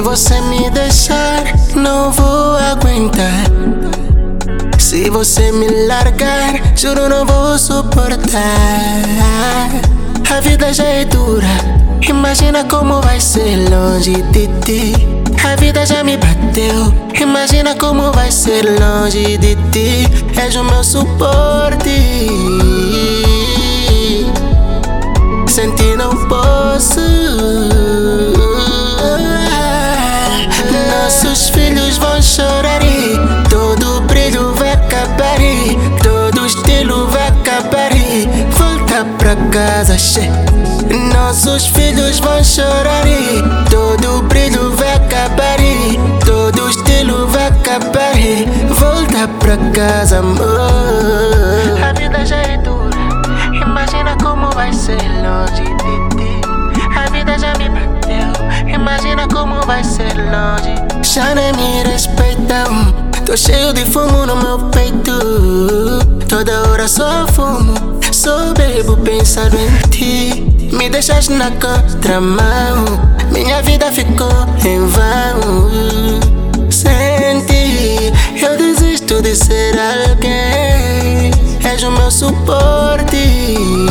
você me deixar, não vou aguentar. Se você me largar, juro não vou suportar. A vida já é dura, imagina como vai ser longe de ti. A vida já me bateu, imagina como vai ser longe de ti. És o meu suporte, sem ti não posso. Nossos filhos vão chorar e todo brilho vai acabar e todo estilo vai acabar e volta pra casa cheio. Nossos filhos vão chorar e todo brilho vai acabar e todo estilo vai acabar e volta pra casa, amor. A vida já é dura, imagina como vai ser longe de ti. A vida já me bateu, imagina como vai ser longe. Já nem me respeitam, tô cheio de fumo no meu peito. Toda hora só fumo, só bebo pensando em ti. Me deixaste na contramão, minha vida ficou em vão. Sem ti, eu desisto de ser alguém. És o meu suporte,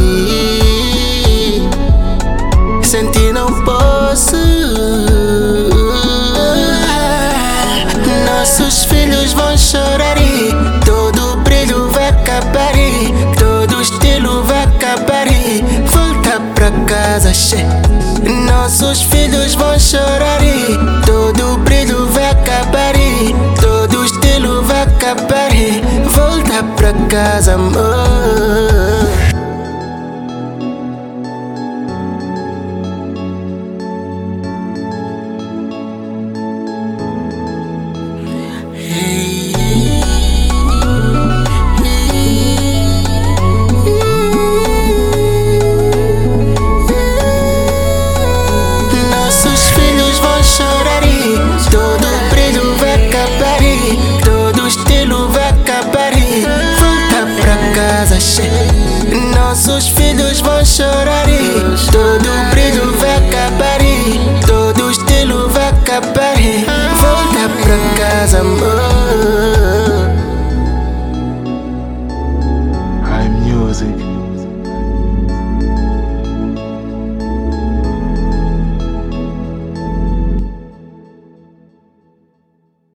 sem ti não posso. Nossos filhos vão chorar e todo brilho vai acabar e todo estilo vai acabar e volta pra casa cheio. Nossos filhos vão chorar e todo brilho vai acabar e todo estilo vai acabar e volta pra casa, amor.